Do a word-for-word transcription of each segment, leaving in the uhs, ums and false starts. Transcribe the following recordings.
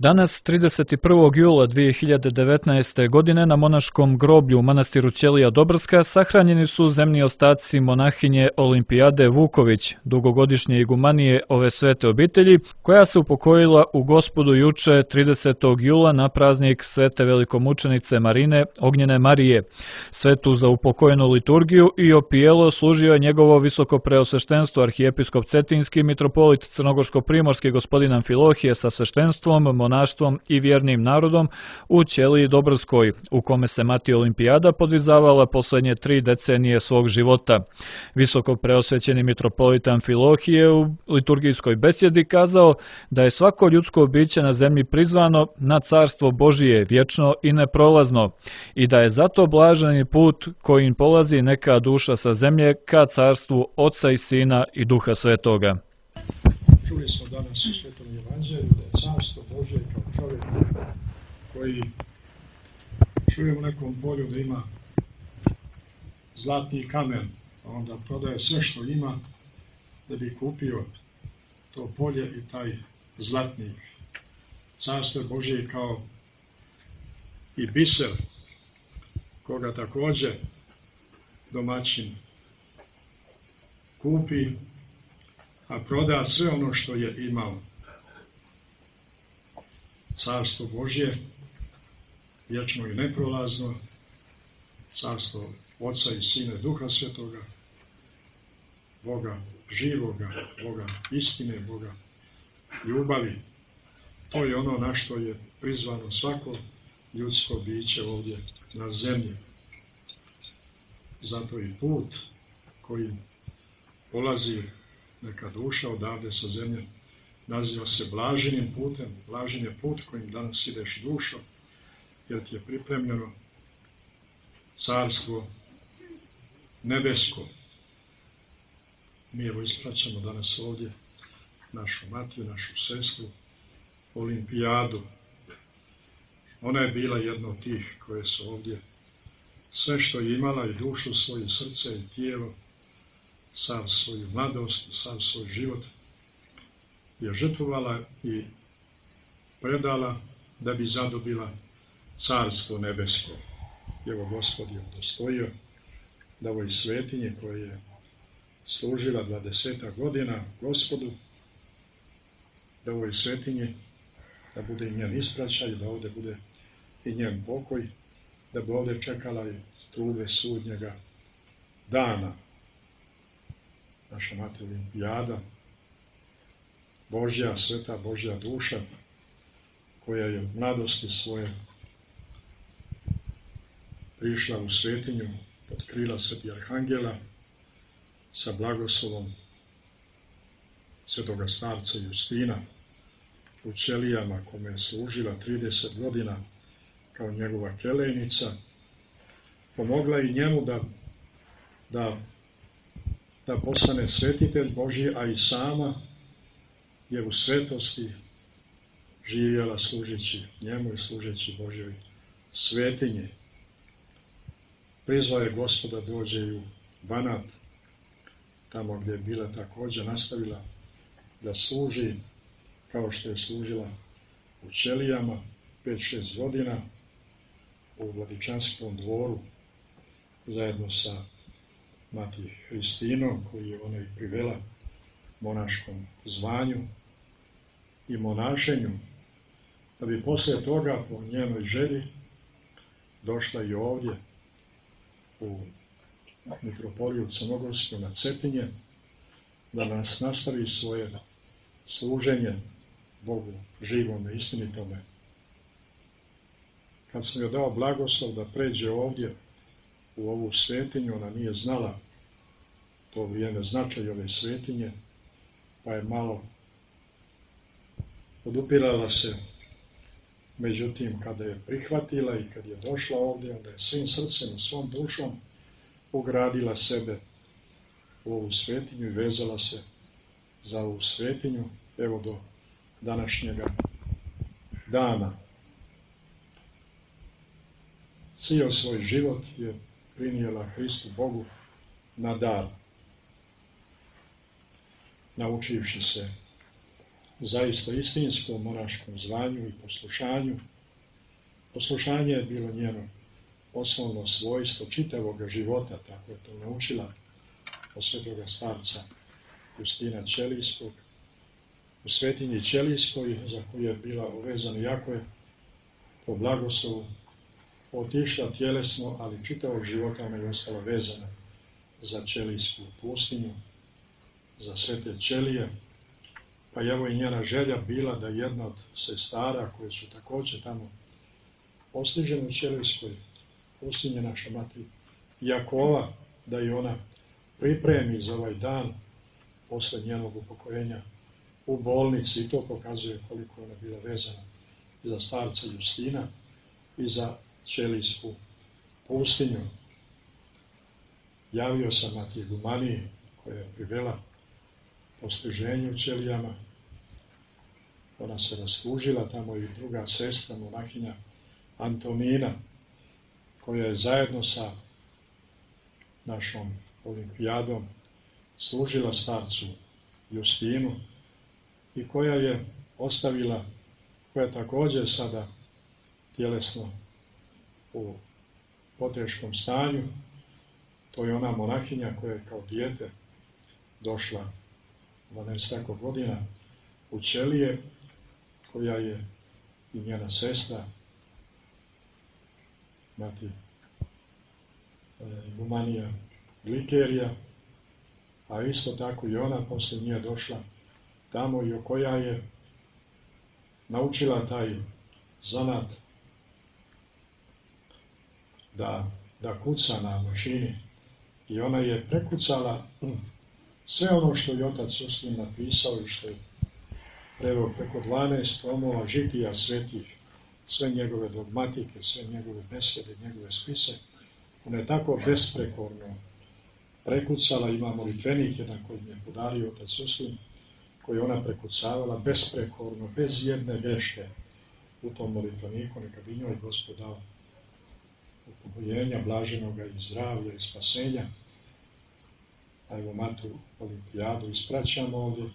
Danas, trideset prvog jula dvije hiljade devetnaeste. godine, na monaškom groblju u manastiru Ćelija Dobrska sahranjeni su zemni ostaci monahinje Olimpijade Vuković, dugogodišnje igumanije ove svete obitelji, koja se upokojila u Gospodu juče tridesetog jula na praznik svete velikomučenice Marine Ognjene Marije. Svetu za upokojenu liturgiju i opijelo služio je njegovo visoko preosveštenstvo arhijepiskop Cetinski mitropolit Crnogorsko-primorski gospodin Amfilohije sa sveštenstvom, monaštvom i vjernim narodom u Ćeliji Dobrskoj, u kome se mati Olimpijada podvizavala posljednje tri decenije svog života. Visoko preosvećeni mitropolit Amfilohije u liturgijskoj besjedi kazao da je svako ljudsko biće na zemlji prizvano na carstvo Božije, vječno i neprolazno, i da je zato blaženi put kojim polazi neka duša sa zemlje ka carstvu Oca i Sina i Duha Svetoga. Čuli smo danas u Svetom Evanđelju da je carstvo Božje kao čovjek koji čuje u nekom polju da ima zlatni kamen, a onda prodaje sve što ima da bi kupio to polje i taj zlatnik. Carstvo Božje kao i biser, koga također domaćin kupi, a proda sve ono što je imao. Carstvo Božje, vječno i neprolazno, carstvo Oca i Sina Duha Svetoga, Boga živoga, Boga istine, Boga ljubavi. To je ono na što je prizvano svako ljudsko biće ovdje na zemlji. Zato i put koji polazi neka duša odavde sa zemlje naziva se blaženim putem. Blažen je put kojim danas ideš dušo, jer ti je pripremljeno carstvo nebesko. Mi evo ispraćamo danas ovdje našu matiju, našu sestru Olimpijadu. Ona je bila jedna od tih koje su ovdje sve što je imala, i dušu svoju, srce i tijelo, sav svoju mladost, sav svoj život je žrtvovala i predala da bi zadobila carstvo nebesko. Evo Gospod je udostojio da ovoj svetinji koja je služila dvadesetak godina Gospodu, da ovoj svetinji da bude i njen ispraćaj, da ovdje bude i njen pokoj, da bi ovdje čekala i trube sudnjega dana. Naša Mati Olimpijada, Božja, sveta Božja duša, koja je od mladosti svoje prišla u svetinju pod krila sveti arhangela sa blagoslovom svetoga starca Justina u Ćelijama, kome je služila trideset godina kao njegova kelejnica, pomogla i njemu da, da, da postane svetitelj Božji, a i sama je u svetosti živjela služeći njemu i služeći Božjoj svetinji. Prizvao je Gospoda dođe i u Banat, tamo gdje je bila također nastavila da služi kao što je služila u Ćelijama pet šest godina u Vladičanskom dvoru zajedno sa Mati Hristinom, koju je ona i privela monaškom zvanju i monašenju, da bi poslije toga po njenoj želji došla i ovdje u mitropoliju Crnogorsku na Cetinje, da nas nastavi svoje služenje Bogu živome, istinitome. Kad sam joj dao blagoslov da pređe ovdje u ovu svetinju, ona nije znala to vrijeme značaj ove svetinje, pa je malo odupirala se. Međutim, kada je prihvatila i kad je došla ovdje, onda je svim srcem i svom dušom ugradila sebe u ovu svetinju i vezala se za ovu svetinju, evo do današnjega dana. Cijel svoj život je prinijela Hristu Bogu na dar, naučivši se zaista istinskom monaškom zvanju i poslušanju. Poslušanje je bilo njeno osnovno svojstvo čitavog života, tako je to naučila od svetoga starca Justina Ćelijskog. U svetinji Ćelijskoj, za koju je bila uvezana, jako je po blagoslovu otišla tjelesno, ali čitavog života ona je ostala vezana za Ćelijsku pustinju, za svete Ćelije. Pa evo i njena želja bila da jedna od sestara koje su također tamo postižene u Ćelijskoj pustinji, naša mati Jakova, da i ona pripremi za ovaj dan posle njenog upokojenja u bolnici, i to pokazuje koliko ona bila vezana i za starca Justina i za Ćelijsku pustinju. Javio sam mati Igumaniji, koja je privela postiženju u Ćelijama. Ona se rastužila, tamo i druga sestra, monahinja Antonina, koja je zajedno sa našom olimpijadom služila starcu Justinu i koja je ostavila, koja je također sada tjelesno u poteškom stanju. To je ona monahinja koja je kao dijete došla dvanaest godina u Ćelije, koja je i njena sestra, mati Igumanija Glikerija, a isto tako i ona poslije nje došla tamo i koja je naučila taj zanat da, da kuca na mašini, i ona je prekucala sve ono što je otac Justin napisao i što je preveo preko dvanaest tomova žitija svetih, sve njegove dogmatike, sve njegove besede, njegove spise. Ona je tako besprekorno prekucala, ima molitvenik jedan koji mi je podario otac Justin, koji ona prekucavala besprekorno, bez jedne greške u tom molitveniku. Neka bi njoj Gospod dao upokojenja, blaženoga i zdravlja i spasenja. A evo matu olimpijadu ispraćamo ovdje.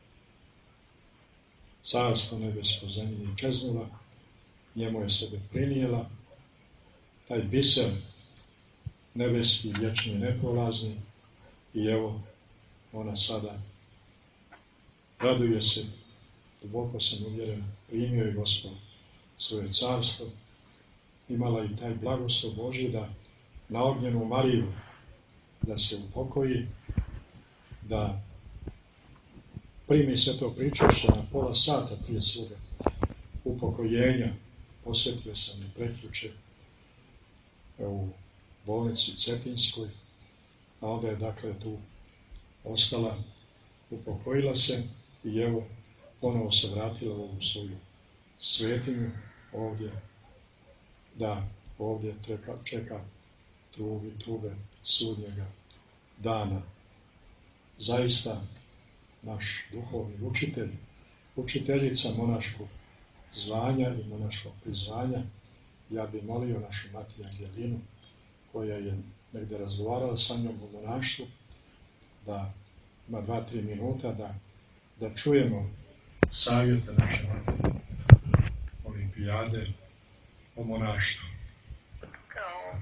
Carstvo nebesko zemlji čeznula, njemu je sebe prinijela, taj biser nebeski, vječni, neprolazni, i evo ona sada raduje se, duboko sam uvjeren, primio je Gospod svoje carstvo, imala i taj blagoslov Božji da na ognjenu Mariju da se upokoji, da primi sve to pričašće na pola sata prije svoga upokojenja. Posjetio sam i prekjuče u bolnici Cetinskoj, a onda je dakle tu ostala, upokojila se i evo ponovo se vratila u svoju svetinju ovdje, da ovdje čeka, čeka trubi, trube sudnjega dana. Zaista naš duhovni učitelj, učiteljica monaškog zvanja i monaškog prizvanja, ja bih molio našu mati Angelinu, koja je negdje razgovarala sa njom o monaštvu, da ima dva, tri minuta da, da čujemo savjete naše mati olimpijade o monaštvu. Kao,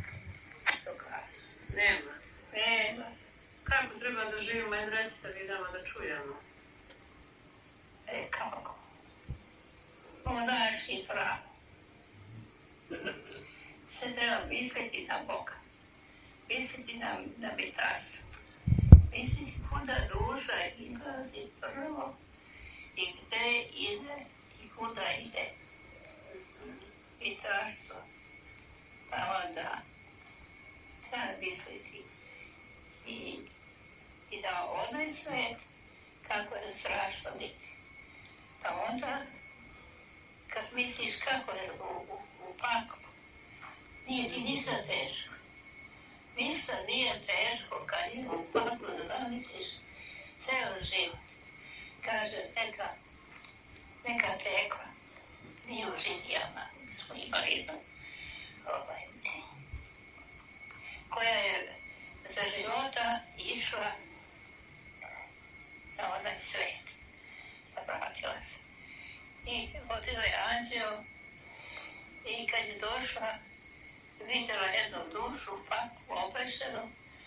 nema, nema. Kako treba da živimo, ajde recite vi dama da čujemo. E, kako? Monaški prav. Se treba misliti na Boga. Misliti na, na bitarstvo. Misliti kuda duša izlazi prvo i gde ide i kuda ide. Bitarstvo. Pa onda treba misliti i, i da onaj svet kako je strašno biti. Pa onda kad misliš kako je u, u, u paklu, nije ti ništa teško. Ništa nije teško kad je u paklu da zamisliš ceo život. Kaže, neka, neka tekla, nije u žitijama, smo imali jednu, ovaj, koja je za života išla na onaj svet, da vrati vodio je anđeo i kad je došla, vidjela jednu dušu, faku obešenu,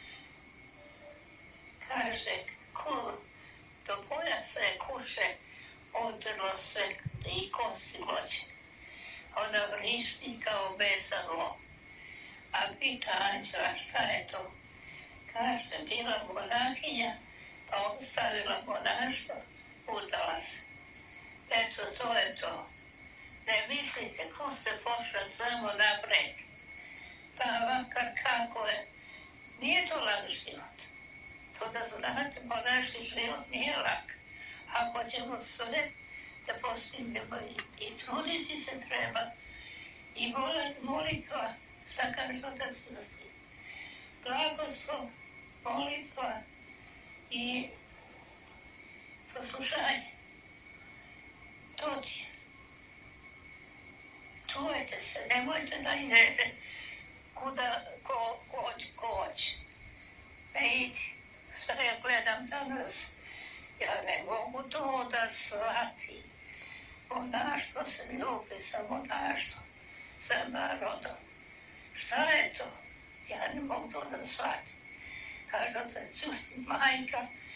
kaže, ku, do pojasa je kuše, odrlo se i kosi moće. Ona vrišti kao bezalo. A pita anđela, šta je to? Kaže, bila monahinja, pa ostavila monaštvo, udala se. Eto, to je to. Ne mislite, ko se pošla samo napred. Pa makar kako je, nije to lak život. To da znate, monaški život nije lak. Ako ćemo sve da postignemo i, i truditi se treba, i molitva, šta kažu da se nosi. Blagoslov, molitva i poslušanje. To ti je. Čuvajte se, nemojte da idete kuda ko hoće, ko hoće. Ne idi. Šta ja gledam danas, ja ne mogu to da shvatim. Monaštvo se ljubi sa monaštvom, sa narodom. Šta je to? Ja ne mogu to da shvatim. Kažu da čusti majka,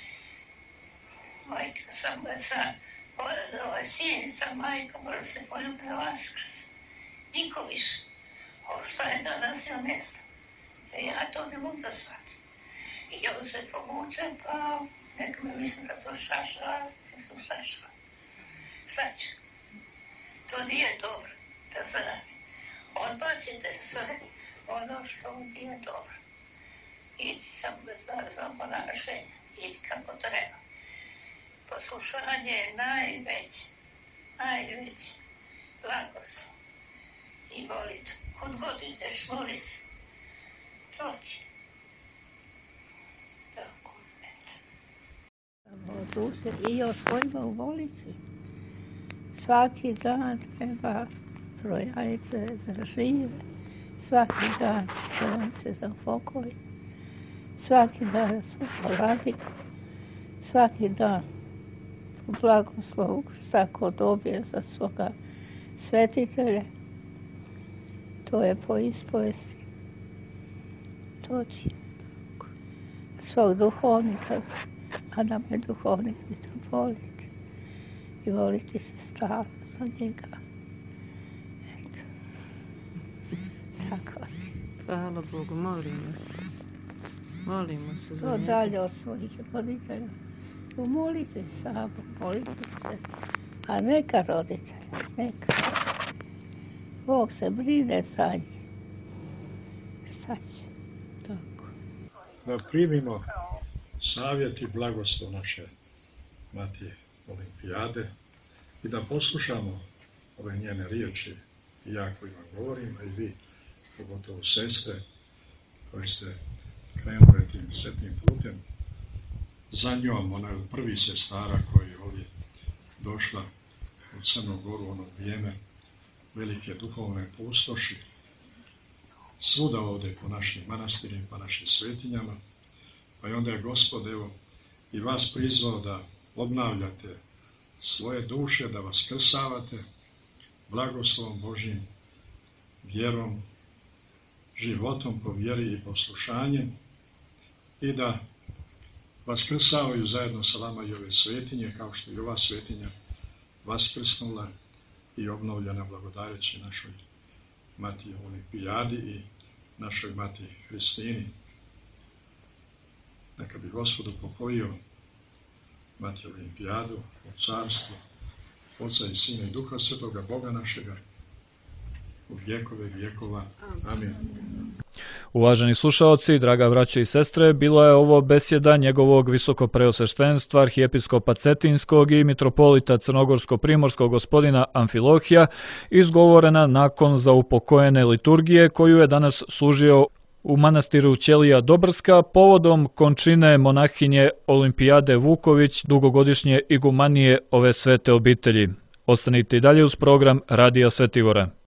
majka sam sa, ovaj sin sa majkom, mora se poljubiti vaskrs. Niko više. O šta je danas, ja ne znam. E ja to ne mogu da shvatim. I ja se povučem, pa nek me mislim da to šašla, ne sam šašla. Šta ću? To nije dobro da se radi. Odbacite sve ono što nije dobro. Idi samo za ponašenje, idi kako treba. Poslušanje je najveće, najveće blagoslov. I molite, kod god ideš moliti, to će. Tako, eto. Tu se i osvojimo u volici. Svaki dan treba trojajice za žive. Svaki dan se za pokoj. Svaki dan su poradi. Svaki dan u blagoslovu svako dobije za svoga svetitelja. To je po ispovesti. To će svog duhovnika, a nam je duhovnik biti voliti. I voliti se strano za njega. Eto. Tako. Hvala Bogu, molimo se. Molimo se za To njega. dalje od svojih roditelja. Umolite samo, molite se. A neka roditelja, neka. Bog se brine za njih. Šta će? Tako. Da primimo savjet i blagoslov naše Matije Olimpijade i da poslušamo ove njene riječi. I ja koji vam govorim, a i vi, pogotovo sestre, koji ste krenuli tim sretnim putem. Za njom, ona je od prvih sestara koja je ovdje došla u Crnu Goru u ono vrijeme velike duhovne pustoši. Svuda ovdje po našim manastirima, po našim svetinjama. Pa i onda je Gospod, evo, i vas prizvao da obnavljate svoje duše, da vas krsavate blagoslovom Božjim, vjerom, životom po vjeri i poslušanjem i da vas krsavaju zajedno sa vama i ove svetinje, kao što i ova svetinja vas krsnula i obnovljena blagodareći našoj Matiji Olimpijadi i našoj Matiji Hristini. Neka bi Gospod upokojio Matiju Olimpijadu u carstvu Oca i Sina i Duha Svetoga, Boga našega, u vjekove vjekova. Amin. Uvaženi slušaoci, draga braće i sestre, bila je ovo besjeda njegovog visokopreosveštenstva arhijepiskopa Cetinskog i mitropolita Crnogorsko-primorskog gospodina Amfilohija, izgovorena nakon zaupokojene liturgije koju je danas služio u manastiru Ćelija Dobrska povodom končine monahinje Olimpijade Vuković, dugogodišnje igumanije ove svete obitelji. Ostanite i dalje uz program Radija Svetigora.